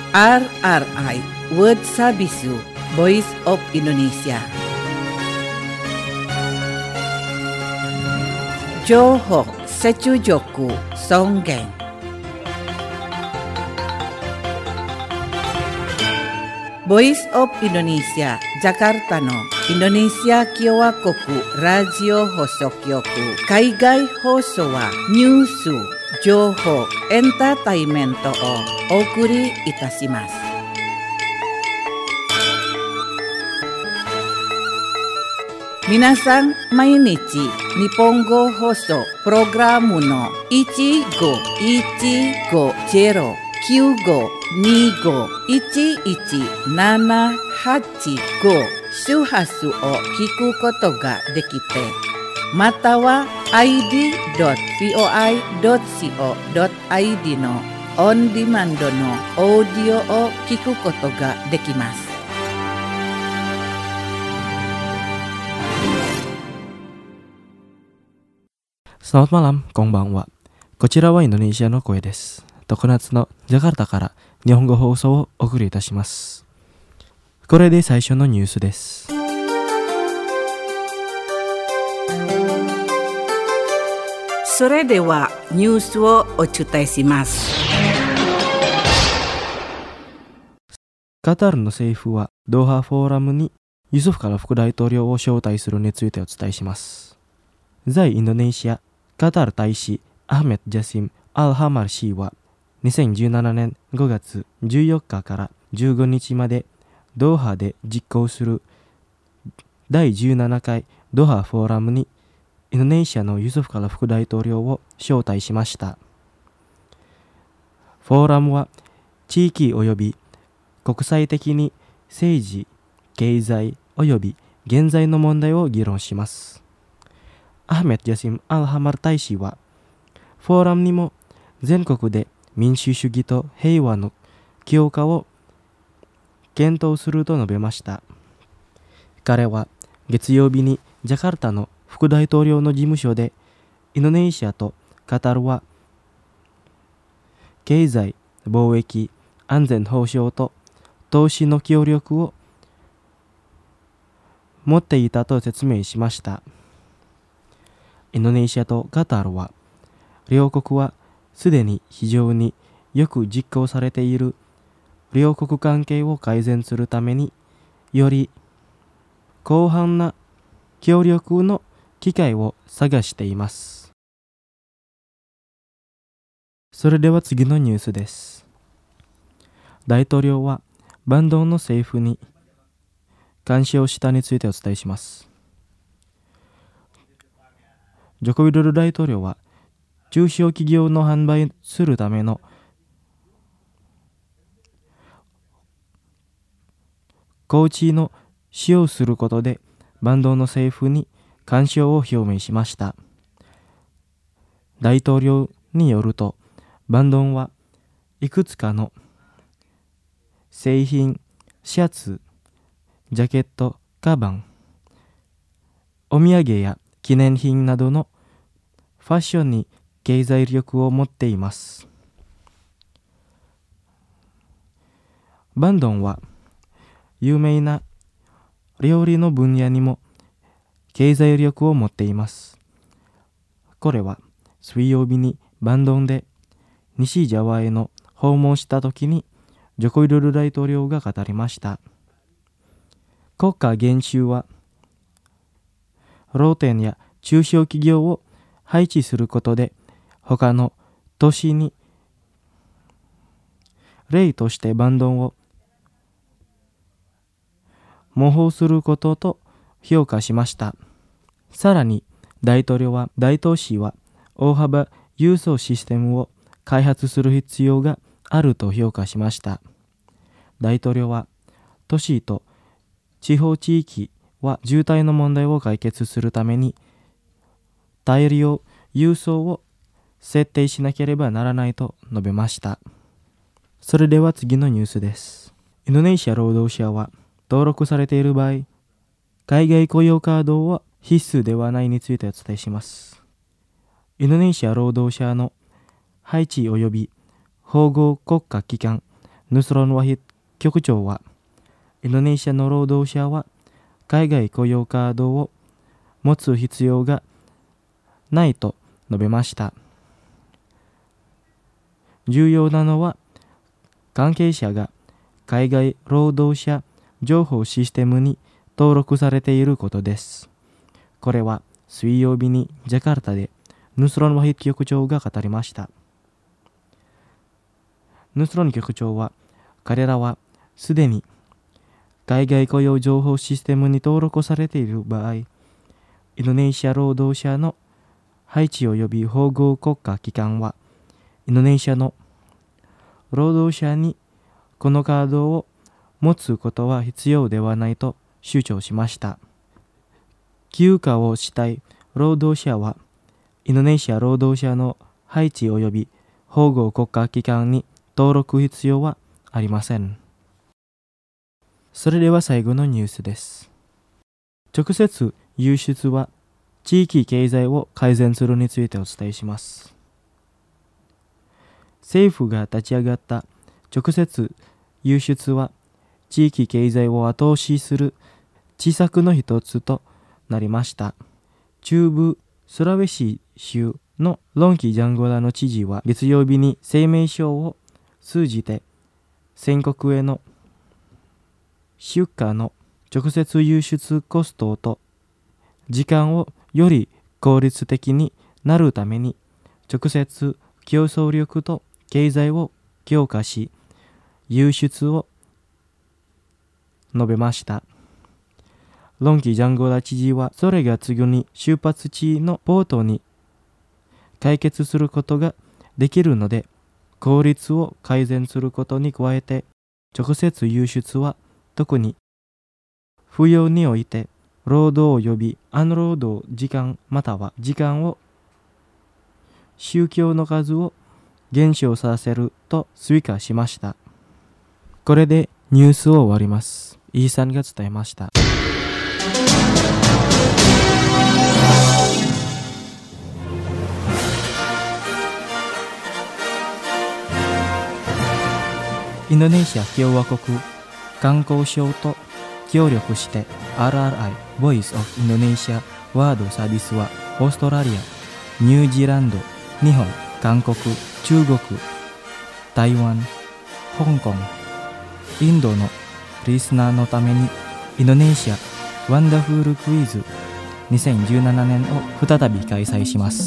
RRI World Sabisu Voice of Indonesia. Johok Secujoku Songgeng. Voice of Indonesia Jakarta no Indonesia Kyowa Koku Radio Hosokyoku Kaigai Hoso wa Nyusu Johok Entertainmento o Okuri Itashimasu. Minasan mainichi Nihongo Hoso Programu no 15-1-95-11-785 周波数を聞くことができて、または id.voi.co.id のオンディマンドのオーディオを聞くことができます。 Selamat malam, konbanwa. こちらはインドネシアの声です。常夏のジャカルタから日本語放送をお送りいたします。これで最初のニュースです。 それではニュースをお伝えします。 カタールの政府はドーハフォーラムにユスフカラ副大統領を招待するについてお伝えします。在インドネシアカタール大使アフメッド・ジャシム・アルハマル氏は2017年5月14日から15日までドーハで実行する第17回ドーハフォーラムにインドネシアのユスフカラ副大統領を招待しました。フォーラムは地域及び国際的に政治、経済及び現在の問題を議論します。アフメッド・ジャシム・アルハマル大使はフォーラムにも全国で民主主義と平和の強化を検討すると述べました。彼は月曜日にジャカルタの副大統領の事務所でインドネシアとカタールは経済、貿易、安全保障と投資の協力を持っていたと説明しました。インドネシアとカタールは両国はすでに非常によく実行されている両国関係を改善するためにより広範な協力の機会を探しています。それでは次のニュースです。大統領はバンドンの政府に干渉したについてお伝えします。ジョコ・ウィドド大統領は中小企業の販売するための工地の使用することでバンドンの政府に干渉を表明しました。大統領によるとバンドンはいくつかの製品、シャツ、ジャケット、カバン、お土産や記念品などのファッションに経済力を持っています。バンドンは有名な料理の分野にも経済力を持っています。これは水曜日にバンドンで西ジャワへの訪問した時にジョコ・ウィドド大統領が語りました。国家元首は老店や中小企業を配置することで他の都市に例としてバンドンを模倣することと評価しました。さらに大統都市は大幅輸送システムを開発する必要があると評価しました。大統領は都市と地方地域は渋滞の問題を解決するために大量輸送を設定しなければならないと述べました。それでは次のニュースです。インドネシア労働者は登録されている場合、海外雇用カードは必須ではないについてお伝えします。インドネシア労働者の配置及び縫合国家機関ヌスロン・ワヒ局長は、インドネシアの労働者は海外雇用カードを持つ必要がないと述べました。重要なのは、関係者が海外労働者情報システムに登録されていることです。これは水曜日にジャカルタでヌスロン・ワヒ局長が語りました。ヌスロン局長は、彼らはすでに海外雇用情報システムに登録されている場合、インドネシア労働者の配置及び保護国家機関は、インドネシアの労働者にこのカードを持つことは必要ではないと主張しました。休暇をしたい労働者は、インドネシア労働者の配置及び保護国家機関に登録必要はありません。それでは最後のニュースです。直接輸出は地域経済を改善するについてお伝えします。政府が立ち上がった直接輸出は地域経済を後押しする施策の一つとなりました。中部スラウェシ州のロンキ・ジャンゴラの知事は月曜日に声明書を通じて全国への出荷の直接輸出コストと時間をより効率的になるために直接競争力と経済を強化し輸出を述べました。ロンキ・ジャンゴラ知事はそれが次に出発地のポートに解決することができるので効率を改善することに加えて直接輸出は特に扶養において労働及びアン労働時間または時間を宗教の数を減少させると追加しました。これでニュースを終わります。イーサンが伝えました。インドネシア共和国観光省と協力して RRI Voice of Indonesia ワードサービスはオーストラリア、ニュージーランド、日本、韓国、中国、台湾、香港、インドのリスナーのためにインドネシアワンダフルクイズ2017年を再び開催します。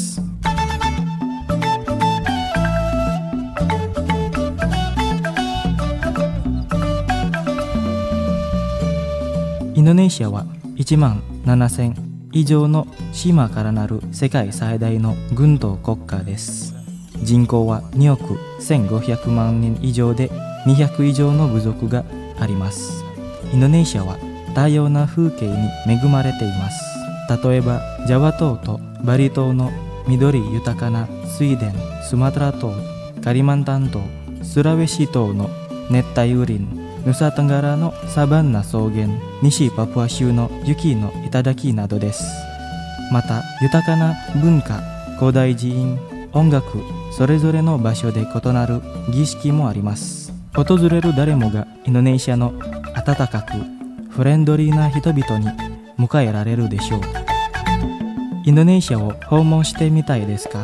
インドネシアは1万7000以上の島からなる世界最大の軍島国家です。人口は2億1500万人以上で200以上の部族があります。インドネシアは多様な風景に恵まれています。例えばジャワ島とバリ島の緑豊かな水田、スマトラ島、カリマンタン島、スラウェシ島の熱帯雨林、ヌサトンガラのサバンナ草原、西パプア州の雪の頂などです。また豊かな文化、古代寺院、音楽、それぞれの場所で異なる儀式もあります。訪れる誰もがインドネシアの温かくフレンドリーな人々に迎えられるでしょう。インドネシアを訪問してみたいですか？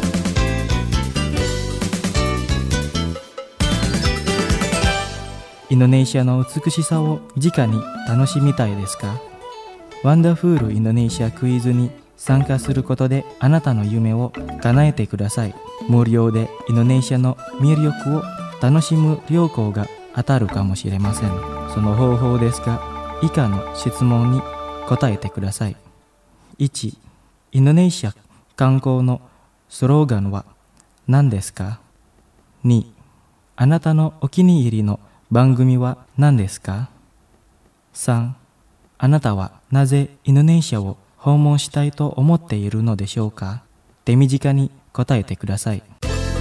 インドネシアの美しさを直に楽しみたいですか？ワンダフールインドネシアクイズに参加することであなたの夢を叶えてください。無料でインドネシアの魅力を楽しむ旅行が当たるかもしれません。その方法ですが、以下の質問に答えてください。1、インドネシア観光のスローガンは何ですか？ 2、あなたのお気に入りの番組は何ですか？ 3、あなたはなぜインドネシアを訪問したいと思っているのでしょうか？手短に答えてください。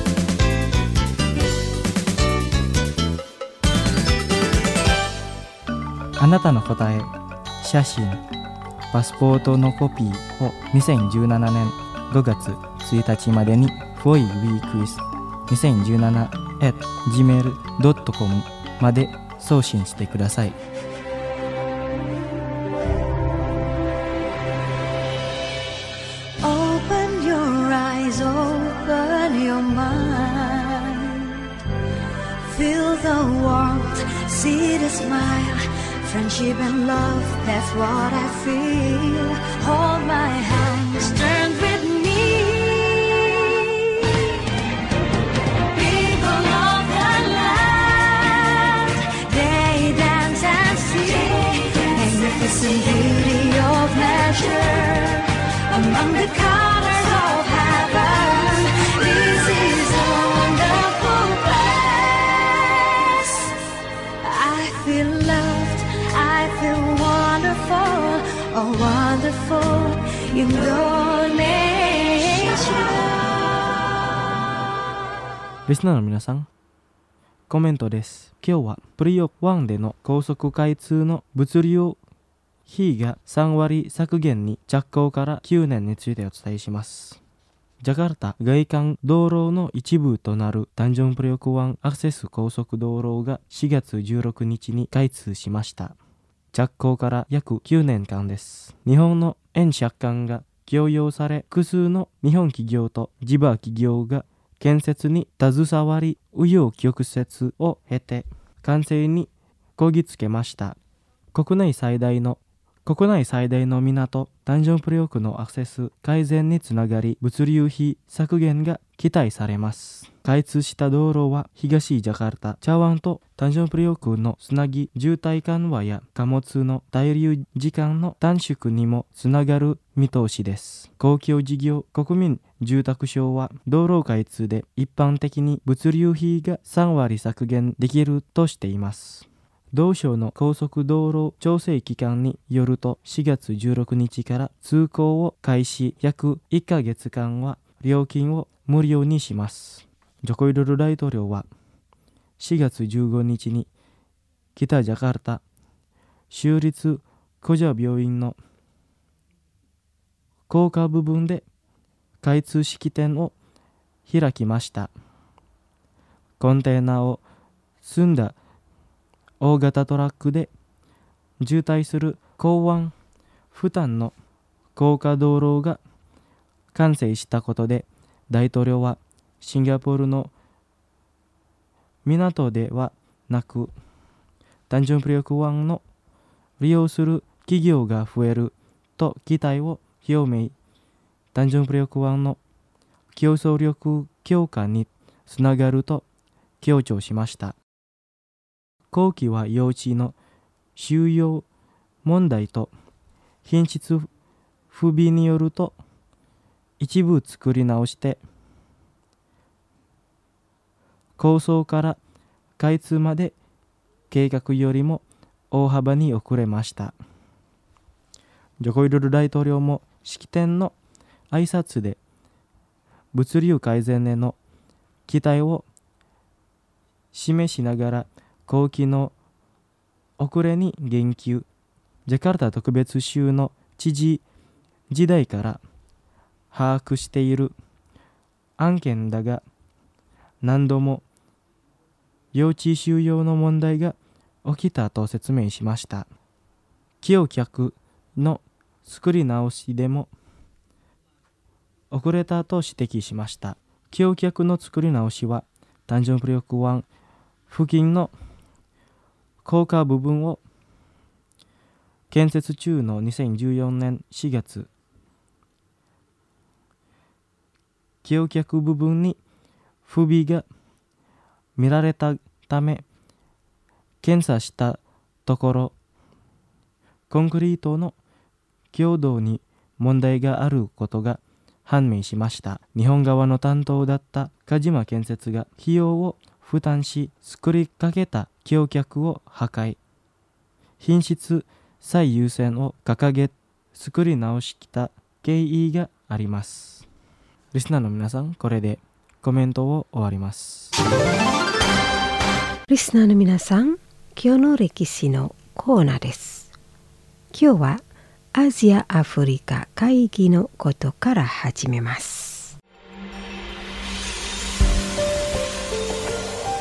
あなたの答え、写真、パスポートのコピーを2017年5月1日までにフォイウィークイズ2017 gmail.com まで送信してください。 Open your eyes, open your mind. Feel the warmth, see the smile. Friendship and love, that's what I feel. Hold my hands, turn with me. People of the land, they dance and sing. Magnificent beauty of nature, among the colors of heaven. This is a wonderful place. I feel loved, I feel wonderful, oh wonderful Indonesia. リスナーの皆さん、コメントです。今日はプリオ1での高速開通の物流費が3割削減に着工から9年についてお伝えします。ジャカルタ外環道路の一部となるタンジョンプリオク湾アクセス高速道路が4月16日に開通しました。着工から約9年間です。日本の円借款が供用され、複数の日本企業と地場企業が建設に携わり、紆余曲折を経て完成にこぎつけました。国内最大の港タンジョンプリオクのアクセス改善につながり、物流費削減が期待されます。開通した道路は東ジャカルタ、チャワンとタンジョンプリオクのつなぎ渋滞緩和や貨物の滞留時間の短縮にもつながる見通しです。公共事業国民住宅省は道路開通で一般的に物流費が3割削減できるとしています。同省の高速道路調整機関によると、4月16日から通行を開始、約1ヶ月間は料金を無料にします。ジョコ・ウィドド大統領は4月15日に北ジャカルタ州立コジャ病院の高架部分で開通式典を開きました。コンテナを積んだ大型トラックで渋滞する港湾負担の高架道路が完成したことで、大統領はシンガポールの港ではなくタンジョンプリオク湾を利用する企業が増えると期待を表明、タンジョンプリオク湾の競争力強化につながると強調しました。後期は用地の収容問題と品質不備によると一部作り直して構想から開通まで計画よりも大幅に遅れました。ジョコ・ウィドド大統領も式典の挨拶で物流改善への期待を示しながら工期の遅れに言及。ジャカルタ特別州の知事時代から把握している案件だが、何度も用地収容の問題が起きたと説明しました。橋脚の作り直しでも遅れたと指摘しました。橋脚の作り直しはタンジョンプリオク湾付近の高架部分を建設中の2014年4月、橋脚部分に不備が見られたため検査したところ、コンクリートの強度に問題があることが判明しました。日本側の担当だった鹿島建設が費用を負担し作りかけた橋脚を破壊、品質最優先を掲げ作り直した経緯があります。リスナーの皆さん、これでコメントを終わります。 リスナーの皆さん、今日の歴史のコーナーです。今日はアジア・アフリカ会議のことから始めます。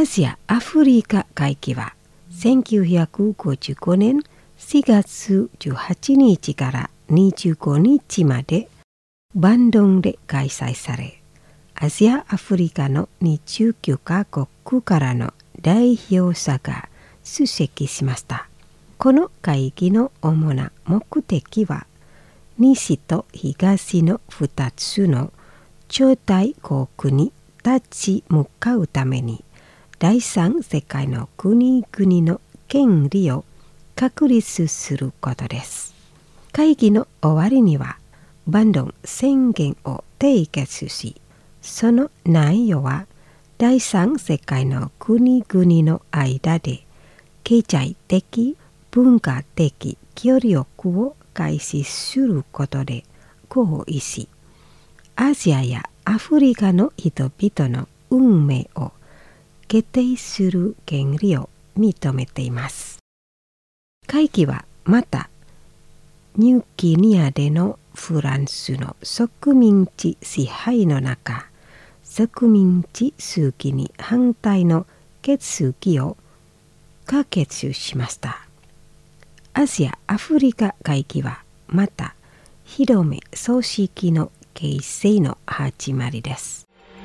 ジア・アフリカ会議は1955年4月18日から25日までバンドンで開催され、アジア・アフリカの29カ国からの代表者が出席しました。この会議の主な目的は、西と東の2つの超大国に立ち向かうために、第三世界の国々の権利を確立することです。会議の終わりには、バンドン宣言を締結し、その内容は第三世界の国々の間で経済的・文化的協力を開始することで合意し、アジアやアフリカの人々の運命を決定する権利を認めています。会議はまた、ニューギニアでのフランスの植民地支配の中、植民地主義に反対の決議を可決しました。アジア・アフリカ会議はまた、広め組織の形成の始まりです。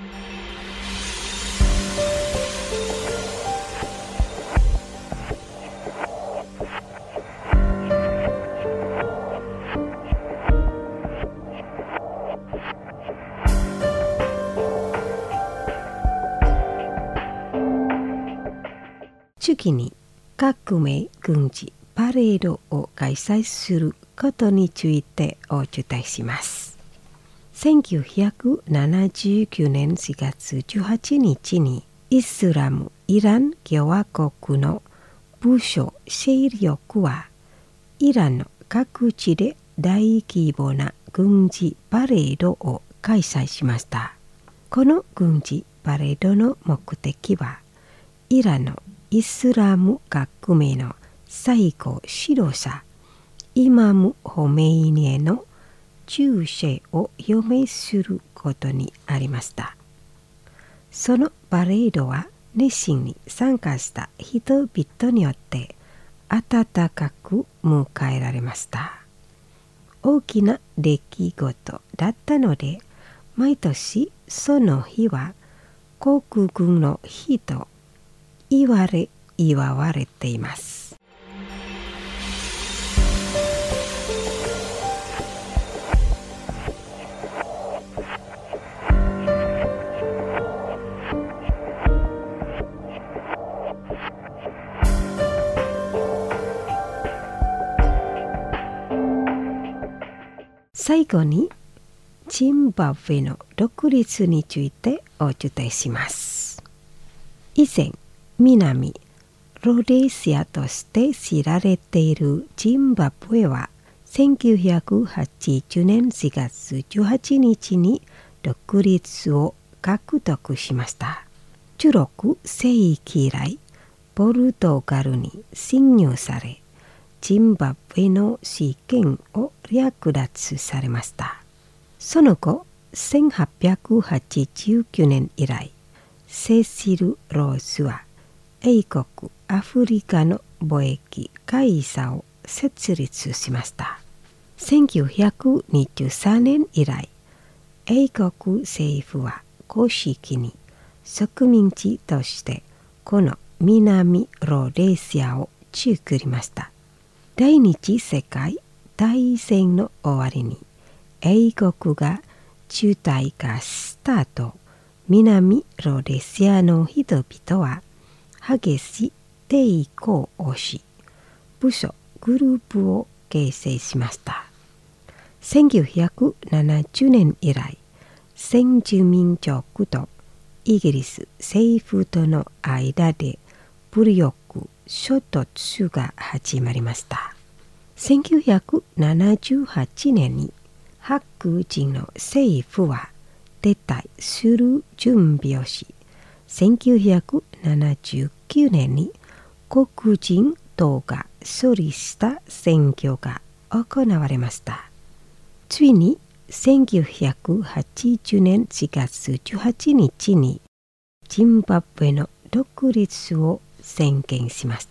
次に、革命軍事パレードを開催することについてお伝えします。1979年4月18日にイスラム・イラン共和国の武装勢力はイランの各地で大規模な軍事パレードを開催しました。この軍事パレードの目的は、イランのイスラム革命の最高指導者イマム・ホメイニへの忠誠を表明することにありました。そのパレードは熱心に参加した人々によって温かく迎えられました。大きな出来事だったので、毎年その日は国軍の日と祝われています。最後に、ジンバブエの独立についてお伝えします。以前、南ロデシアとして知られているジンバブエは、1980年4月18日に独立を獲得しました。16世紀以来、ポルトガルに侵入され、ジンバブエの主権を略奪されました。その後、1889年以来、セシル・ローズは英国アフリカの貿易会社を設立しました。1923年以来、英国政府は公式に植民地としてこの南ロデシアを作りました。第二次世界大戦の終わりに英国が中退化した後、南ロデシアの人々は激しい抵抗をし、武装グループを形成しました。1970年以来、先住民族とイギリス政府との間で武力衝突が始まりました。1978年に白人の政府は撤退する準備をし、1979年に黒人党が勝利した選挙が行われました。ついに1980年4月18日にジンバブエの独立を宣言しました。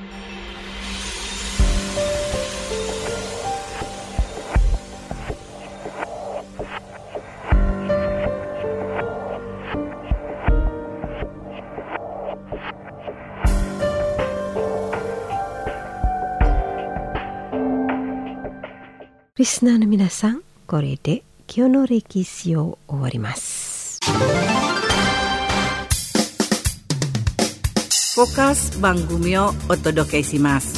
リスナーの皆さん、これで今日の歴史を終わります。 フォーカス番組をお届けします。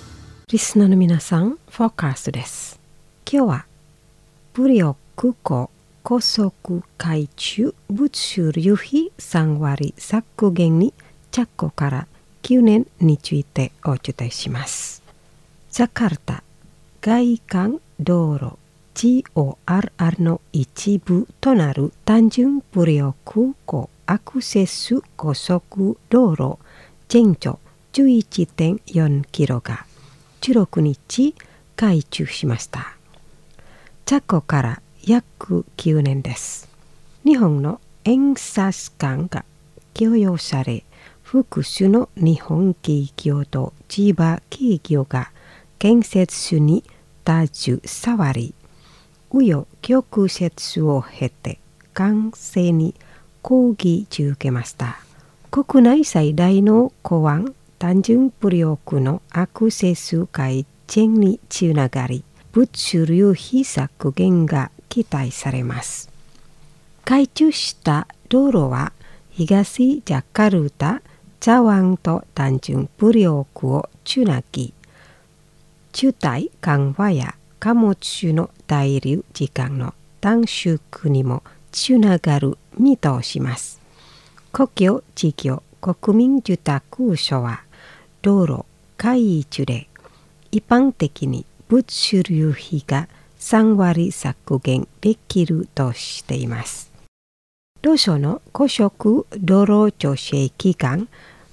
リスナーの皆さん、フォーカスです。今日は武力庫高速海中物流費3割削減に着工から9年についてお伝えします。ジャカルタ外環道路 GORR の一部となる単純武力庫アクセス高速道路全長 11.4 キロが16日開通しました。着工から約9年です。日本の演札館が供用され、複数の日本企業と千葉企業が建設に携わり、紆余曲折を経て完成に講義受けました。国内最大の港湾単純武力のアクセス改善につながり、物流費削減が期待されます。開通した道路は東ジャカルタ、茶湾と単純武力をつなぎ、渋滞緩和や貨物の滞留時間の短縮にもつながる見通します。公共事業国民住宅所は道路開通で一般的に物流費が3割削減できるとしています。同省の高速道路調整機関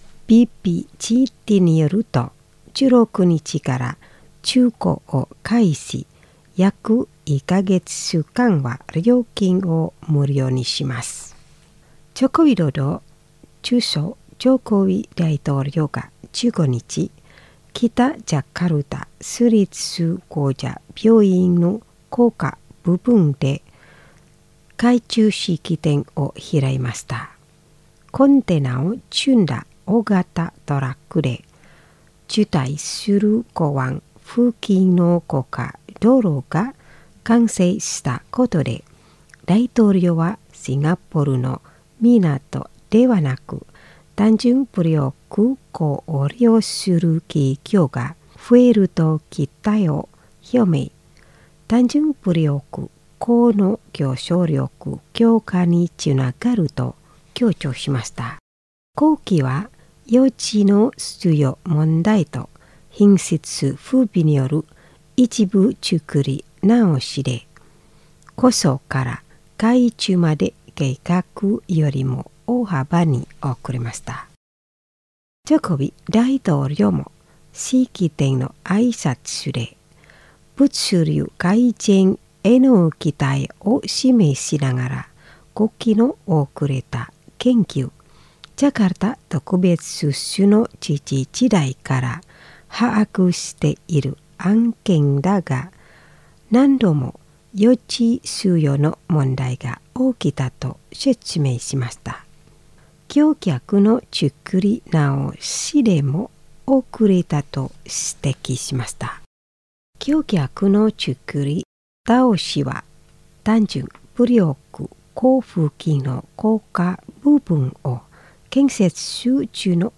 BPGT によると、16日から中古を開始、約1ヶ月間は料金を無料にします。ジョコビドド中ソジョコビ大統領が15日、北ジャカルタ市立公社病院の高架部分で開通式典を開きました。コンテナを積んだ大型トラックで渋滞する港湾付近の高架道路が完成したことで、大統領はシンガポールの港ではなく、単純武力庫を利用する企業が増えると期待を表明。単純武力庫の競争力強化につながると強調しました。後期は用地の出用問題と品質不備による一部作り直しで、構想から開通まで計画よりも大幅に遅れました。ジョコビ大統領も式典の挨拶で、物流改善への期待を示しながら、国旗の遅れた研究、ジャカルタ特別市の知事時代から把握している案件だが、何度も用地使用の問題が起きたと説明しました。橋脚の作り直しでも遅れたと指摘しました。橋脚の作り直しは単純武力庫付近の高架部分を建設中の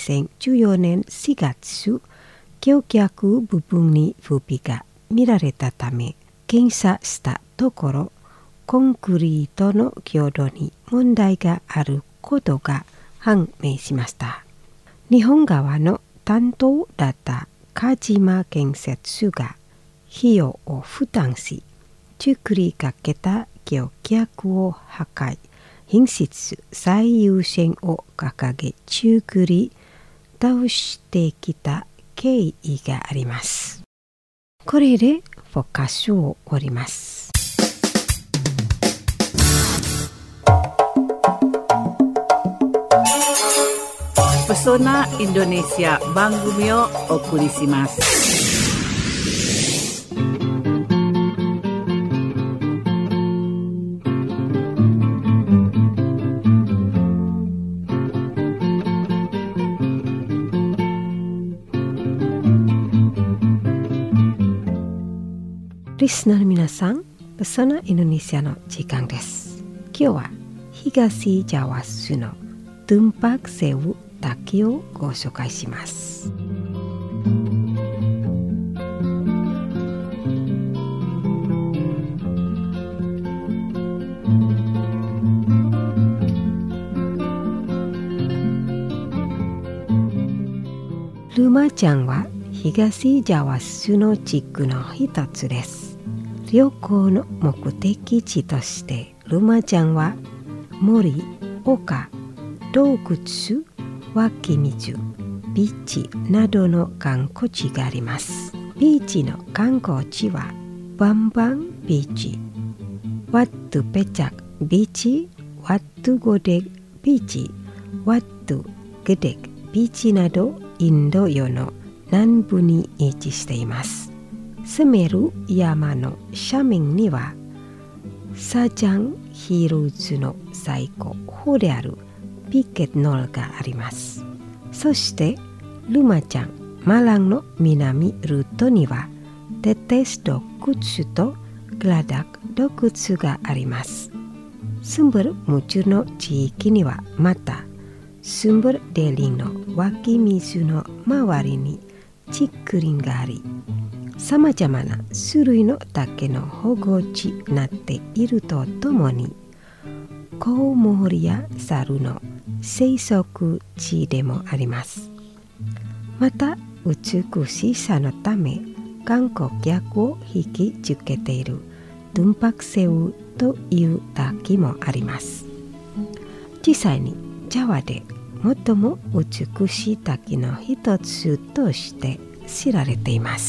2014年4月、橋脚部分に不備が見られたため、検査したところ、コンクリートの強度に問題があることが判明しました。日本側の担当だった鹿島建設が費用を負担し、作りかけた橋脚を破壊、品質最優先を掲げ作り倒してきた経緯があります。これでフォーカスを終わります。 Pesona Indonesia 番組をお送りします。 リスナーの皆さん、ペソナインドネシアの時間です。今日は東ジャワ州のトゥンパクセウ滝をご紹介します。ルマチャンは東ジャワ州の地区の一つです。旅行の目的地としてルマチャンは森、丘、洞窟、湧き水、ビーチなどの観光地があります。ビーチの観光地はバンバンビーチ、ワットゥペチャクビーチ、ワットゥゴデグビーチ、ワットゥゲデグビーチなどインド洋の南部に位置しています。スメル山の斜面にはサジャンヒルズの最高峰であるピケッノルがあります。そしてルマチャン、マランの南ルートにはテテス洞窟とグラダク洞窟があります。スンブルムチュの地域にはまたスンブルデリンの湧き水の周りに竹林があり、さまざまな種類の竹の保護地になっているとともに、コウモリや猿の生息地でもあります。また美しさのため観光客を引きつけているトゥンパクセウという滝もあります。実際にジャワで最も美しい滝の一つとして知られています。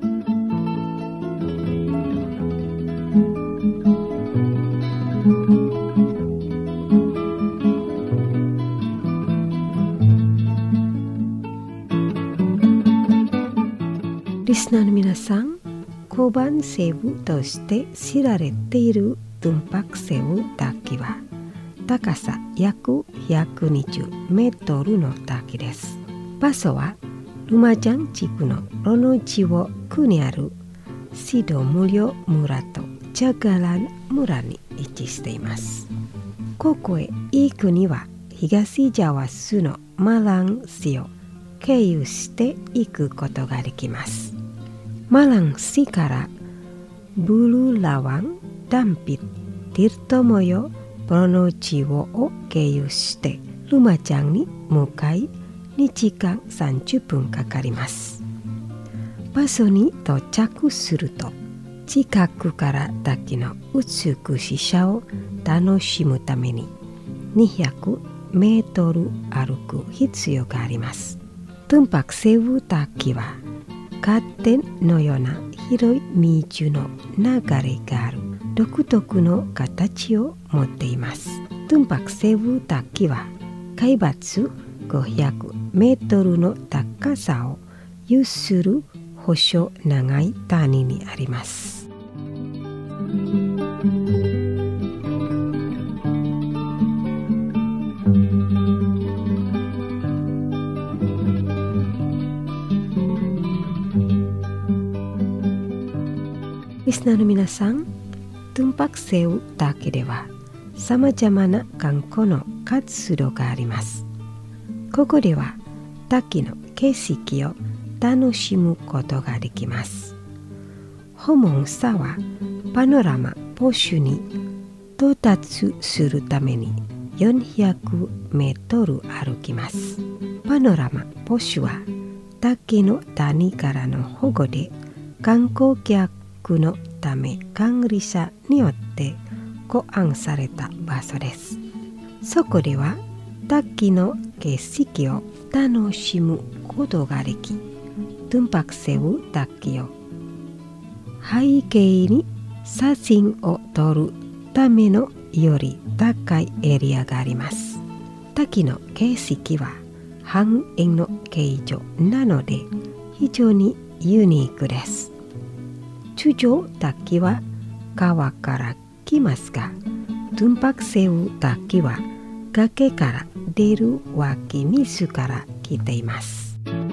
リスナーの皆さん、コバンセウとして知られているトゥンパクセウ滝は高さ約120メートルの滝です。場所はルマチャン地区のロノチオ区にあるシドムリョ村とジャガラン村に位置しています。ここへ行くには東ジャワ州のマラン市を経由して行くことができます。マラン市からブルラワン、ダンピッ、ティルトモヨ、プロノチオを経由してルマチャンに向かい2時間30分かかります。場所に到着すると近くから滝の美しさを楽しむために200メートル歩く必要があります。トゥンパクセウ滝はカーテンのような広い水の流れがある独特の形を持っています。トゥンパクセウ滝は海抜500メートルの高さを有する細長い谷にあります。リスナーの皆さん、トゥンパクセウ滝ではさまざまな観光の活動があります。ここでは滝の景色を楽しむことができます。訪問者はパノラマポシュに到達するために400メートル歩きます。パノラマポシュは滝の谷からの保護で観光客のため管理者によって考案された場所です。そこでは滝の景色を楽しむことができ、トゥンパクセウ滝を背景に写真を撮るためのより高いエリアがあります。滝の景色は半円の形状なので非常にユニークです。通常滝は川から来ますが、トゥンパクセウ滝は崖から出る湧き水から来ています。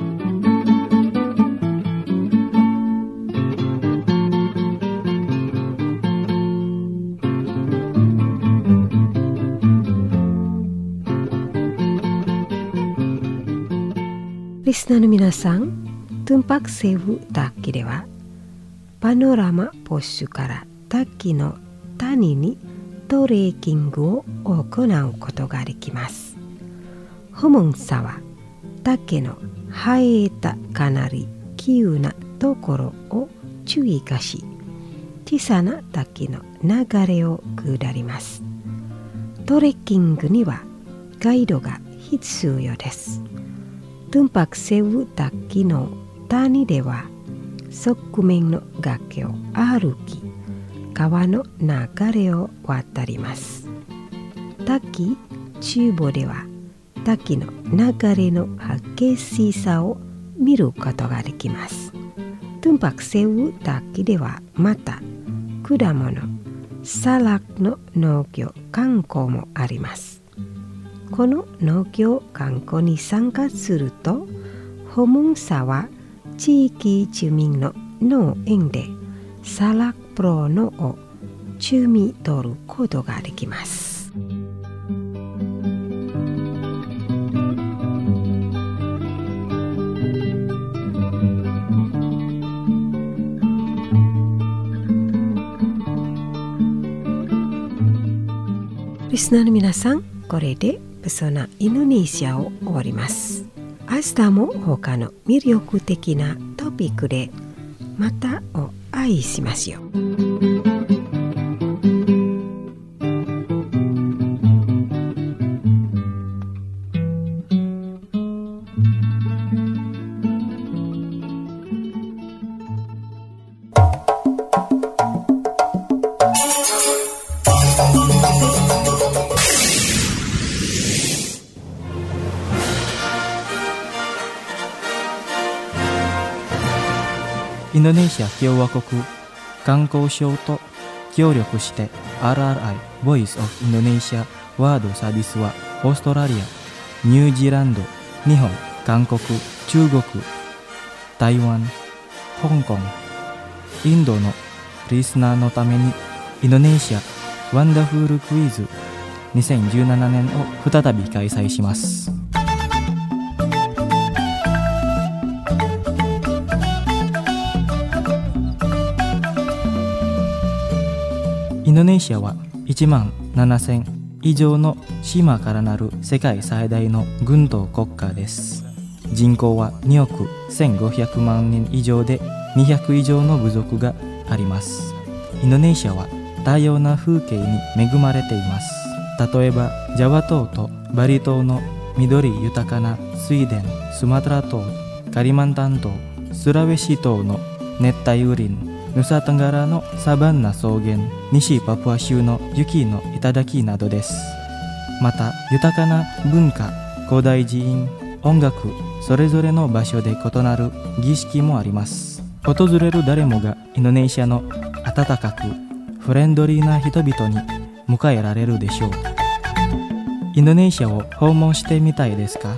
リスナーの皆さん、トゥンパクセウ滝ではパノラマポッシュから滝の谷にトレーキングを行うことができます。訪問者は滝の生えたかなり急なところを注意化し、小さな滝の流れを下ります。トレッキングにはガイドが必要です。トゥンパクセウ滝の谷では側面の崖を歩き、川の流れを渡ります。滝中部では滝の流れの激しさを見ることができます。トゥンパクセウ滝ではまた果物、サラクの農業観光もあります。この農業観光に参加すると、訪問者は地域住民の農園でサラクプロのを摘み取ることができます。リスナーの皆さん、これでプソナインドネシアを終わります。明日も他の魅力的なトピックでまたお会いしましょう。 インドネシア共和国観光省と協力して RRI Voice of Indonesia ワードサービスはオーストラリア、ニュージーランド、日本、韓国、中国、台湾、香港、インドのリスナーのためにインドネシアワンダフルクイズ2017年を再び開催します。インドネシアは1万7000以上の島からなる世界最大の軍島国家です。人口は2億1500万人以上で200以上の部族があります。インドネシアは多様な風景に恵まれています。例えばジャワ島とバリ島の緑豊かな水田、スマトラ島、カリマンタン島、スラウェシ島の熱帯雨林、ヌサトンガラのサバンナ草原、西パプア州の雪の頂などです。また豊かな文化、古代寺院、音楽、それぞれの場所で異なる儀式もあります。訪れる誰もがインドネシアの温かくフレンドリーな人々に迎えられるでしょう。インドネシアを訪問してみたいですか？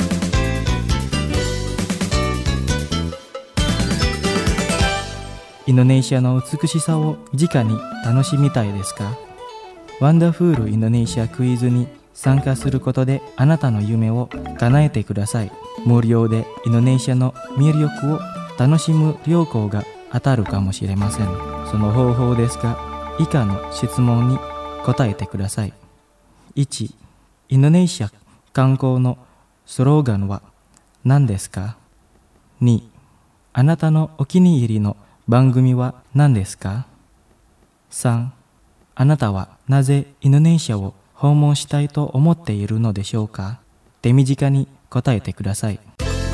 インドネシアの美しさを直に楽しみたいですか？ワンダフールインドネシアクイズに参加することであなたの夢を叶えてください。無料でインドネシアの魅力を楽しむ旅行が当たるかもしれません。その方法ですが、以下の質問に答えてください。1、インドネシア観光のスローガンは何ですか？ 2、あなたのお気に入りの番組は何ですか？ 3、あなたはなぜインドネシアを訪問したいと思っているのでしょうか？手短に答えてください。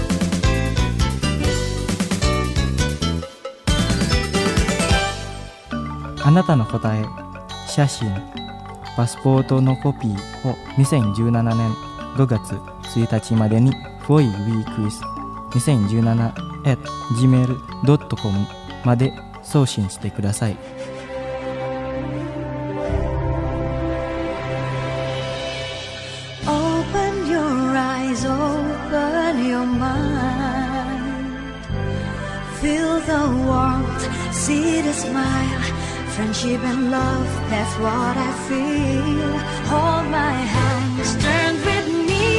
あなたの答え、写真、パスポートのコピーを2017年 5月1日までに foiweekwies2017@gmail.com まで送信してください。 Open your eyes, open your mind. Feel the warmth, see the smile. Friendship and love, that's what I feel. Hold my hands, turn with me.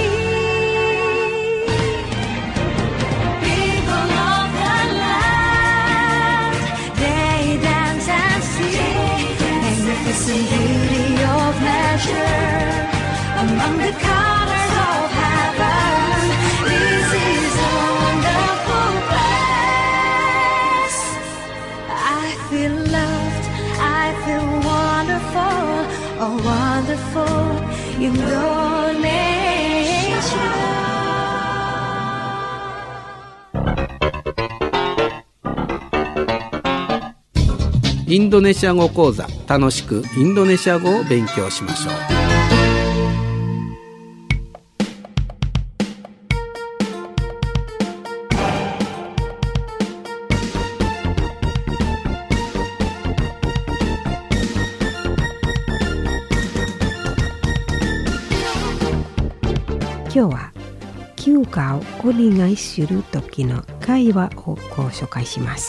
People of the land, they dance and sing. Magnificent beauty of nature, among the colors of heaven. This is a wonderful place. I feel loved, I feel wonderful, oh wonderful Indonesia. インドネシア語講座、楽しくインドネシア語を勉強しましょう。 今日は休暇をお願いする時の会話をご紹介します。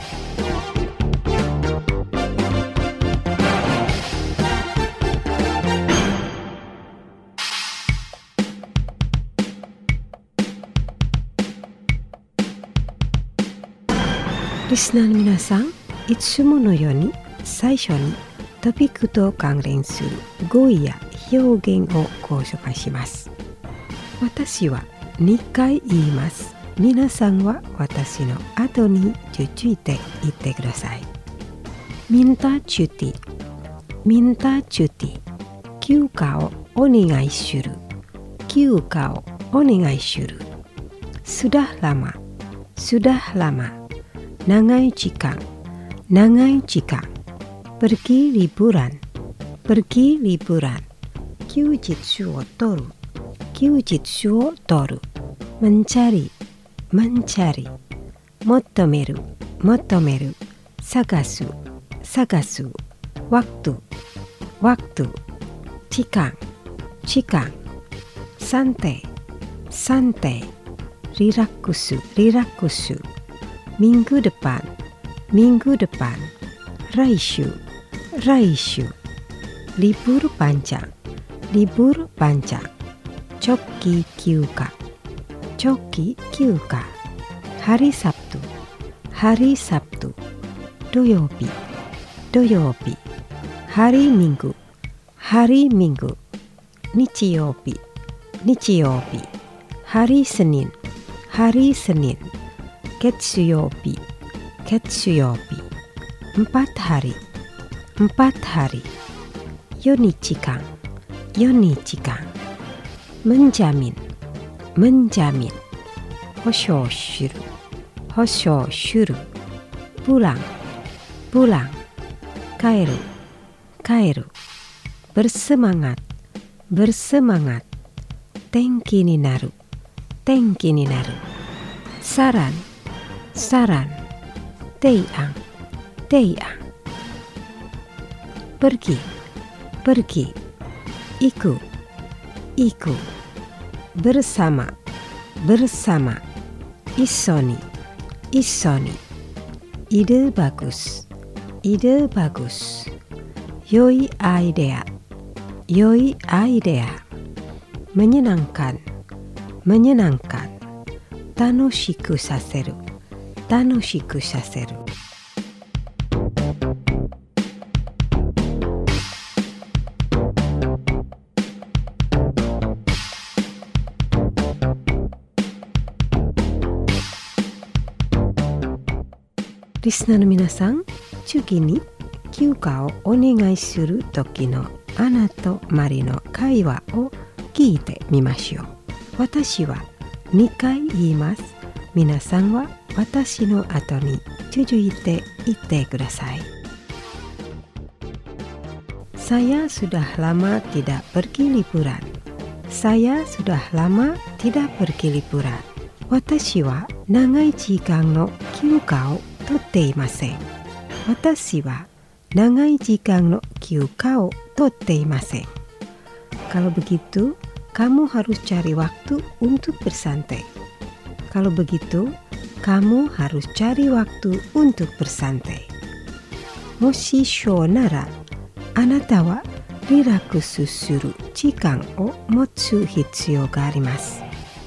リスナーの皆さん、いつものように最初にトピックと関連する語彙や表現をご紹介します。私は2回言います。皆さんは私の後に続いて言ってください。minta cuti, minta cuti、休暇をお願いする、休暇をお願いする。sudah lama, sudah lama、長い時間、長い時間。pergi liburan, pergi liburan、休日を取る、休日を取る。mencari, mencari、求める、求める。探す、探す。waktu, waktu、時間、時間。santai, santai、リラックス、リラックス。minggu depan, minggu depan、来週、来週。libur panjang, libur panjang、長期休暇、長期休暇。hari Sabtu, hari Sabtu、土曜日、土曜日。hari Minggu, hari Minggu、日曜日、日曜日。hari Senin, hari Senin、月曜日、月曜日。empat hari, empat hari、4日間、4日間。menjamin, menjamin、保証する、保証する。pulang, pulang、帰る、帰る。bersemangat, bersemangat、天気になる、天気になる。saran, saran、提案、提案。pergi, pergi、行く、行く。bersama, bersama、一緒に、一緒に。ide bagus, ide bagus、良いアイデア、良いアイデア。menyenangkan, menyenangkan、楽しくさせる、楽しくさせる。リスナーの皆さん、次に休暇をお願いする時のアナとマリの会話を聞いてみましょう。私は2回言います。皆さんは私の後に続いて言ってください。Saya sudah lama tidak pergi liburan. Saya sudah lama tidak pergi liburan. Watashi wa nagai jikan no kyuka o totte imasen. Watashi wa nagai jikan no kyuka o totte imasen. Kalau begitu, kamu harus cari waktu untuk bersantai. Kalau begitu, kamu harus cari waktu untuk bersantai. Moshi shou nara, anata wa rilakusu suru jikan o motsu hitsuyou ga arimasu.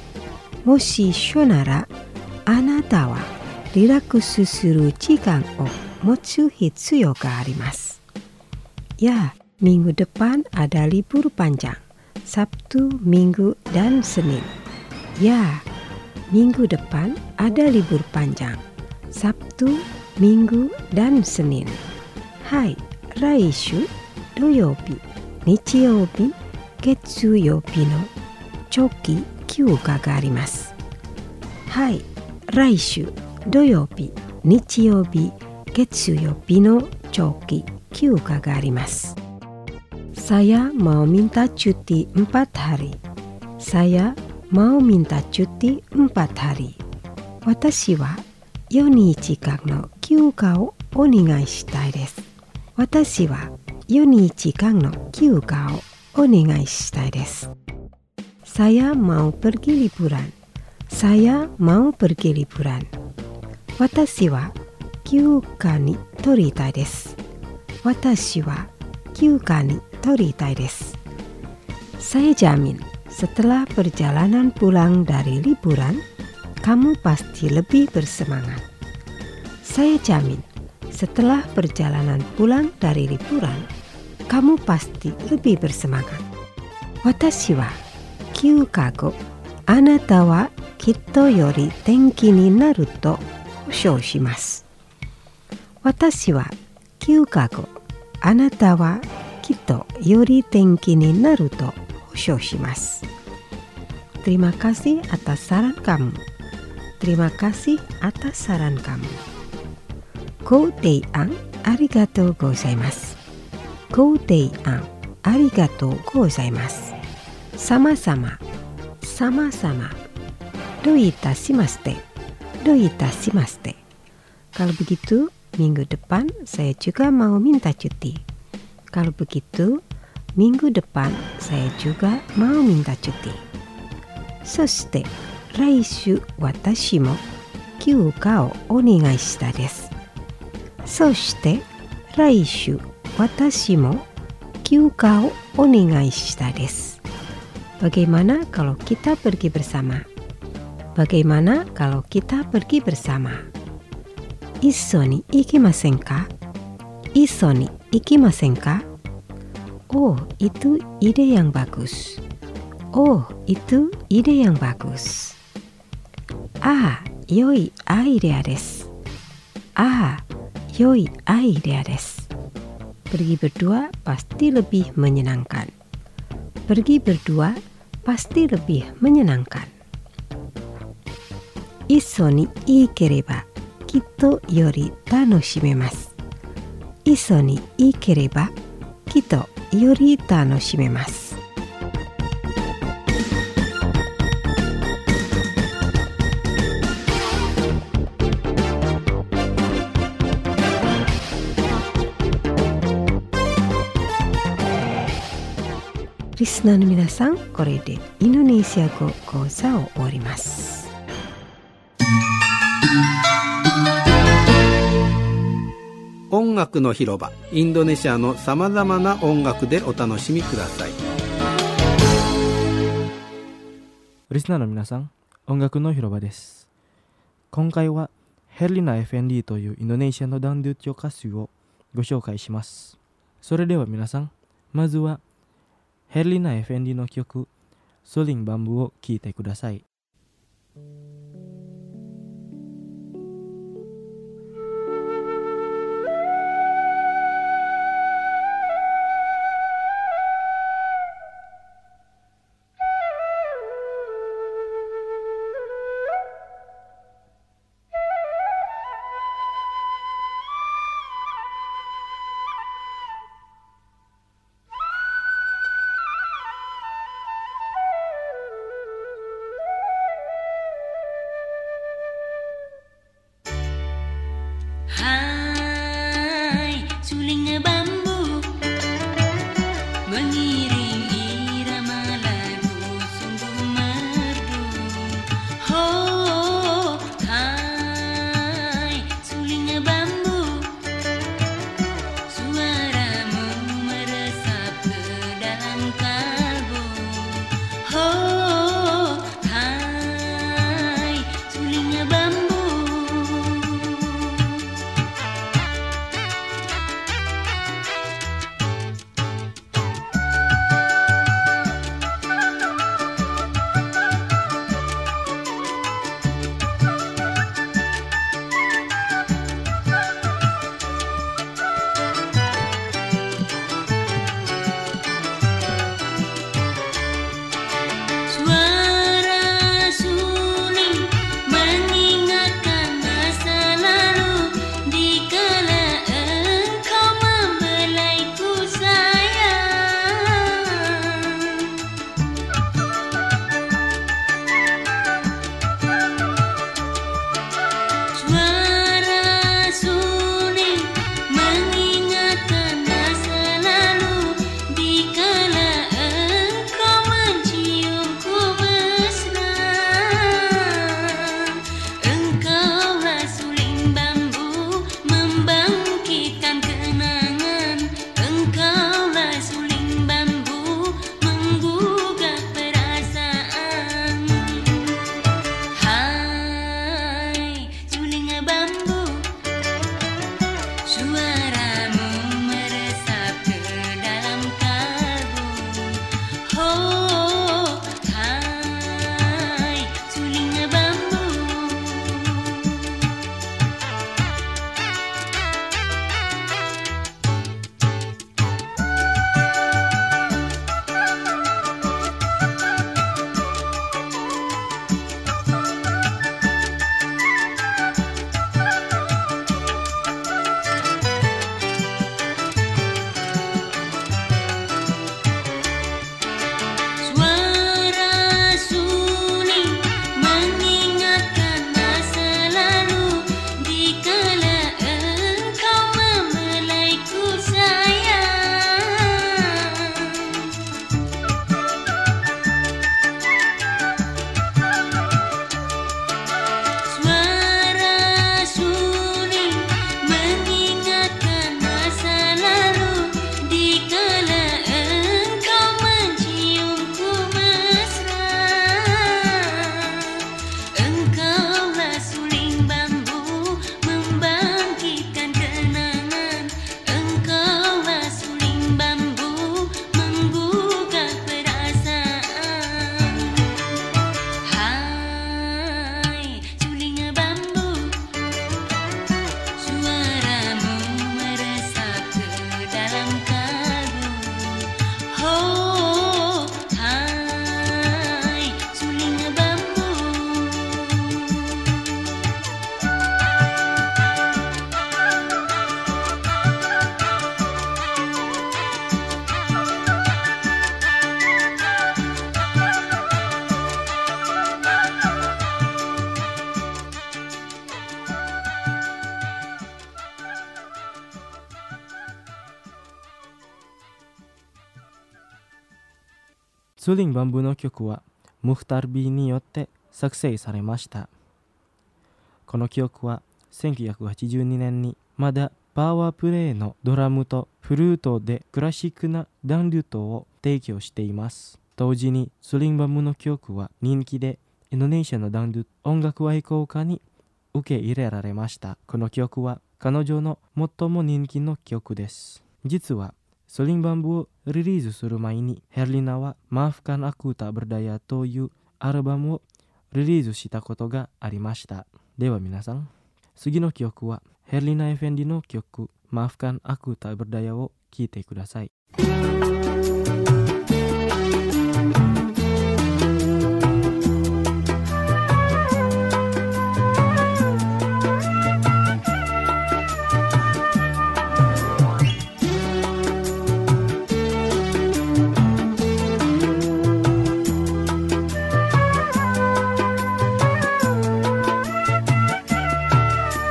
Moshi shou nara, anata wa rilakusu suru jikan o motsu hitsuyou ga arimasu. Ya, minggu depan ada libur panjang. Sabtu, Minggu, dan Senin. Ya, minggu depan ada libur panjang. Sabtu, Minggu, dan Senin. Hai, raishu, doyobi, nichiyobi, getsuyobi no choki kyuka ga arimasu. Hai, raishu, doyobi, nichiyobi, getsuyobi no choki kyuka ga arimasu. Saya mau minta cuti 4 hari. Saya mau minta cuti 4 hari. Watashi wa 4日間の休暇をお願いしたいです。私は4日間の休暇をお願いしたいです。Saya mau pergi liburan. Saya mau pergi liburan. Watashi wa 休暇に取りたいです。私は休暇に取りたいです。Saya jamin setelah perjalanan pulang dari liburan, kamu pasti lebih bersemangat. Saya jamin setelah perjalanan pulang dari liburan, kamu pasti lebih bersemangat. Watashi wa kyuka go, anata wa kitto yori tenki ni naru to hoshou shimasu. Watashi wa kyuka go, anata wa kitto yori tenki ni naru to hoshou shimasu. Terima kasih atas saran kamu. Terima kasih atas saran kamu. Gouteian arigatou gozaimasu. Gouteian arigatou gozaimasu. Sama-sama. Sama-sama. Doitashimashite. Doitashimashite. Kalau begitu, minggu depan saya juga mau minta cuti. Kalau begitu, minggu depan saya juga mau minta cuti. Soshite, 来週私も休暇をお願いしたです。そして来週私も休暇をお願いしたです。Bagaimana kalau kita pergi bersama? Bagaimana kalau kita pergi bersama? 一緒に行きませんか? 一緒に行きませんか? Oh, itu ide yang bagus. Oh, itu ide yang bagus. Ah, 良いアイデアです。Ah, 良いアイデアです。Pergi berdua pasti lebih menyenangkan. Pergi berdua pasti lebih menyenangkan. 一緒に行ければきっとより楽しめます。一緒に行ければきっとより楽しめます。リスナーの皆さん、これでインドネシア語講座を終わります。 音楽の広場、インドネシアのさまざまな音楽でお楽しみください。 リスナーの皆さん、音楽の広場です。今回はヘリナ・エフェンディというインドネシアのダンドゥッチョ歌手をご紹介します。それでは皆さん、まずはヘリナ・エフェンディの曲ソリン・バンブを聴いてください。 スリンバンブーの曲はムフタービーによって作成されました。この曲は1982年にまだパワープレイのドラムとフルートでクラシックなダンリュートを提供しています。同時にスリンバンブーの曲は人気でインドネシアのダンリュート音楽愛好家に受け入れられました。この曲は彼女の最も人気の曲です。実はスリンバンブーをリリースする前にヘルリナはMaafkan Aku Tak Berdayaというアルバムをリリースしたことがありました。では皆さん、次の曲はヘルリナ・エフェンディの曲Maafkan Aku Tak Berdayaを聴いてください。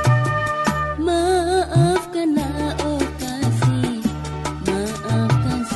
Maafkanlah oh kasih, maafkan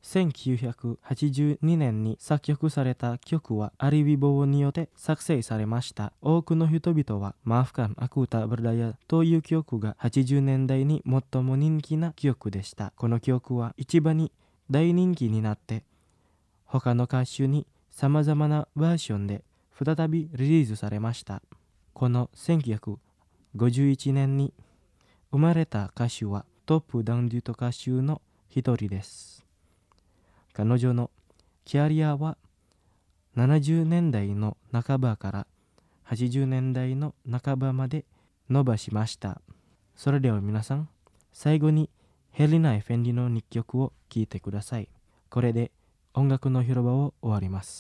1982年に作曲された曲はアリ・ウィボーによって作成されました。多くの人々はMaafkan Aku Tak Berdayaという曲が80年代に最も人気な曲でした。この曲は一番に大人気になって他の歌手に様々なバージョンで再びリリースされました。この1951年に生まれた歌手はトップダンデュート歌手の一人です。彼女のキャリアは70年代の半ばから80年代の半ばまで伸ばしました。それでは皆さん、最後にヘリナ・エフェンディの2曲を聴いてください。これで音楽の広場を終わります。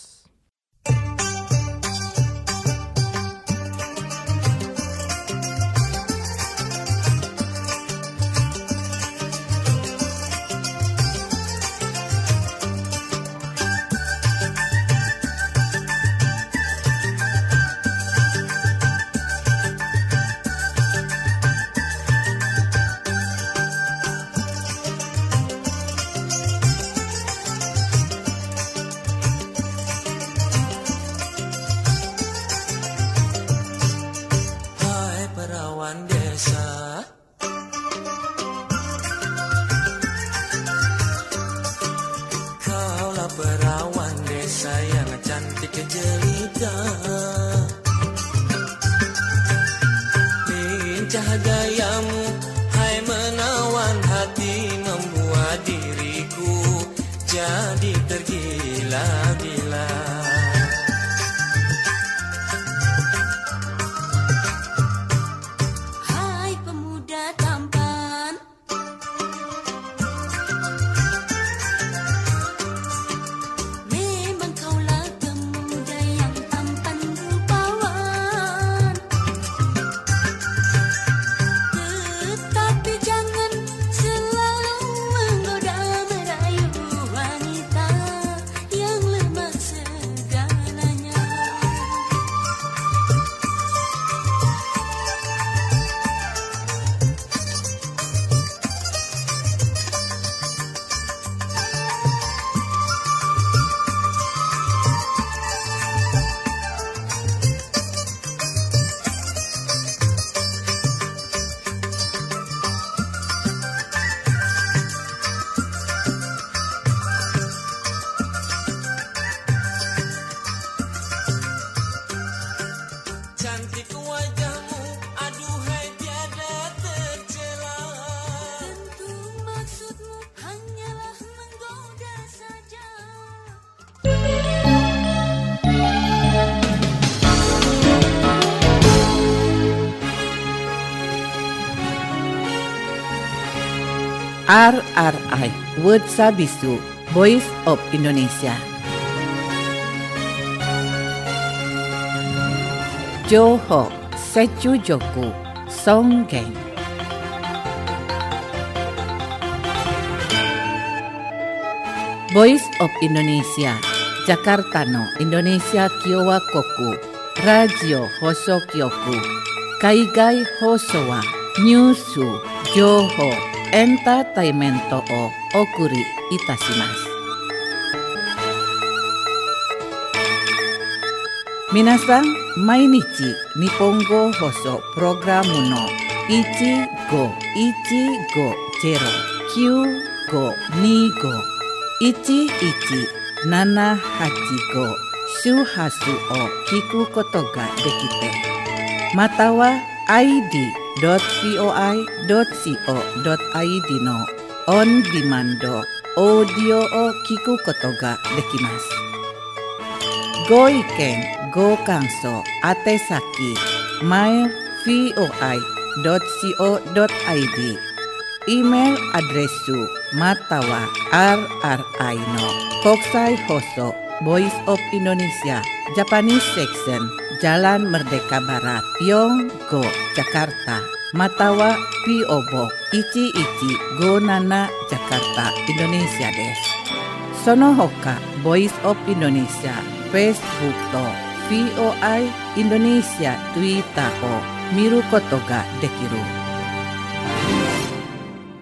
Cahayamu hai menawan hati, membuat diriku jadi tergila-gila. Hai pemuda tampan, memang kaulah pemuda yang tampan rupawan. Tetapi jangan selalu menggoda merayu wanita yang lemah segalanya. Cantik wajahmu, aduhai tiada tercela. Tentu maksudmu hanyalah menggoda saja. RRI Word Sabisu Voice of Indonesia. Johor Sechujoku Songgeng. Voice of Indonesia Jakarta no Indonesia Kiowa Koku Radio Hosokyoku Kaigai Hosowa Nyusu Johor Entertainment o Okuri Itashimasu. Minasan, mainichi Nihongo Hoso Programu no 1510 9525-1175 Shuhasu o kiku koto ga dekite. Mata wa id.voi.co.id no on demand audio o kiku koto ga dekimasu. Go iken, go kanso, atesaki, mail voi.co.id, email adresu matawa rri no Kokusai Hoso Voice of Indonesia Japanese Section Jalan Merdeka Barat Yonggo Jakarta Matawa P.O. Box 1157 Jakarta Indonesia desu. Sono hoka Voice of Indonesia Facebook to VOI Indonesia Twitter o miru koto ga dekiru.